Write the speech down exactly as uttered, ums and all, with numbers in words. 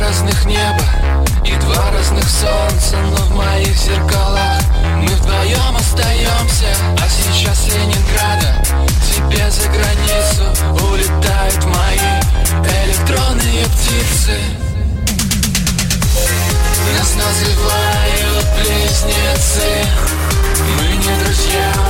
разных неба и два разных солнца, но в моих зеркалах мы вдвоем остаемся. А сейчас Ленинграда тебе за границу улетают мои электронные птицы. Нас называют близнецы, мы не друзья.